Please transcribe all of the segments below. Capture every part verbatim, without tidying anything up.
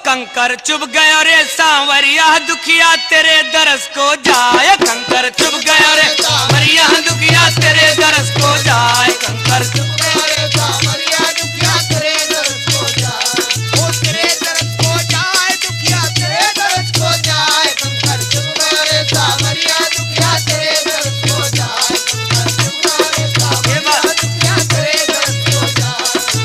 कंकर चुभ गयो रे सांवरिया दुखिया तेरे दरस को जाए। कंकर चुभ गयो रे सांवरिया दुखिया तेरे दरस को जाए। कंकर चुभ गयो रे सांवरिया दुखिया तेरे दरस को जाए। ओ तेरे दरस को जाए दुखिया तेरे दरस को जाए। कंकर चुभ गयो रे सांवरिया दुखिया तेरे दरस को जाए। कंकर चुभ गयो रे सांवरिया दुखिया तेरे दरस को जाए।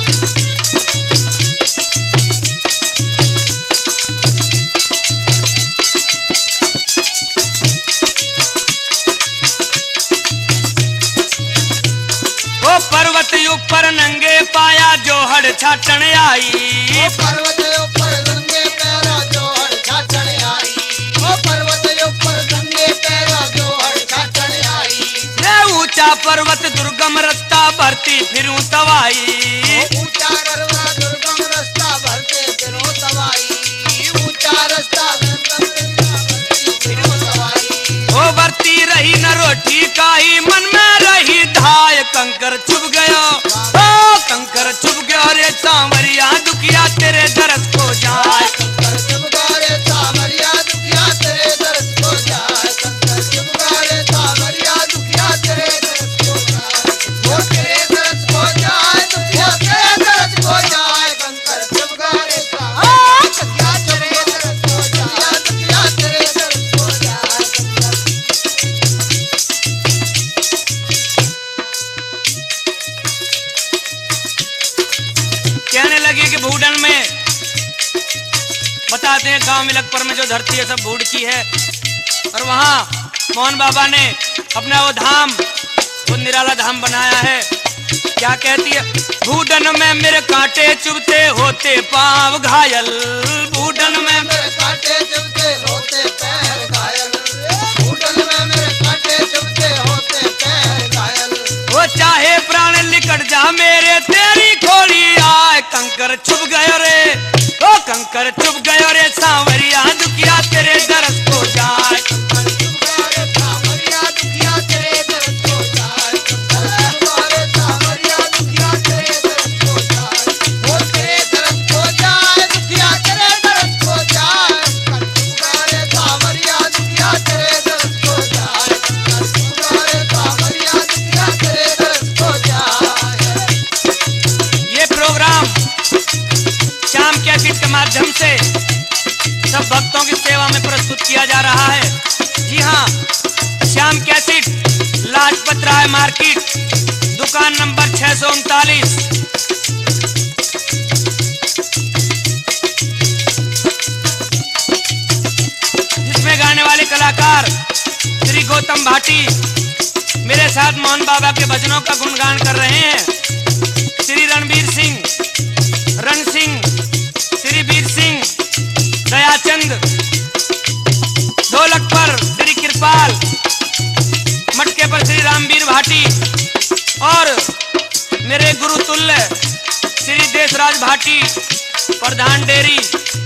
पर्वत ऊपर नंगे पाया जो हड़ छाटन आई। ओ पर्वत ऊपर नंगे पैरा जो हड़ छाटन आई। ओ पर्वत ऊपर नंगे पैरा जो हड़ छाटन आई। रे ऊंचा पर्वत दुर्गम रास्ता भरती फिरूं तवाई। ऊंचा ररवा दुर्गम रास्ता भरते फिरूं तवाई। ऊंचा रास्ता भरती फिरूं तवाई। ओ भरती रही न रोटी काई मन में रही धाय। कंकर चुभ गयो ओ कंकर चुभ गयो रे सांवरिया दुखिया तेरे दरस को जाए। कंकर चुभ गयो रे सांवरिया दुखिया तेरे दरस को जाए। कंकर चुभ गयो रे सांवरिया दुखिया तेरे दरस को जाए। ओ तेरे दरस को जाए दुखिया तेरे दरस को जाए। कंकर चुभ गयो रे सांवरिया दुखिया तेरे दरस को जाए। दुखिया तेरे दरस को जाए। कहने लगे कि भूडन में बताते हैं गांव मिलकपुर में जो धरती है सब भूड की है। और वहां मोहन बाबा ने अपना वो धाम वो निराला धाम बनाया है। क्या कहती है? भूडन में मेरे कांटे चुभते होते पांव घायल। भूडन में मेरे कांटे चुभते होते पैर घायल। भूडन में मेरे कांटे चुभते होते पैर घायल। वो चाहे प्राण लिकट जा मेरे तेरी खोली आए। कंकर चुभ गयो रे ओ कंकर चुभ गयो रे सांवरिया दुखिया तेरे दरस को जाए। कंकर चुभ गयो रे सांवरिया दुखिया तेरे दरस को जाए। कंकर चुभ गयो रे सांवरिया दुखिया तेरे दरस को जाए। ओ तेरे दरस को जाए दुखिया तेरे दरस को जाए। कंकर चुभ गयो रे सांवरिया दुखिया तेरे दरस को जाए। कंकर चुभ गयो रे सांवरिया दुखिया तेरे दरस को जाए। ये प्रोग्राम श्याम कैसेट के माध्यम से सब भक्तों की सेवा में प्रस्तुत किया जा रहा है। जी हाँ, श्याम कैसेट लाजपत राय मार्केट दुकान नंबर छह सौ उनतालीस। जिसमें गाने वाले कलाकार श्री गौतम भाटी मेरे साथ मोहन बाबा के भजनों का गुणगान कर रहे हैं। श्री रणवीर सिंह, रण सिंह, श्री वीर सिंह, दयाचंद, ढोलक पर श्री कृपाल, मटके पर श्री रामवीर भाटी और मेरे गुरु तुल्य श्री देशराज भाटी, प्रधान डेरी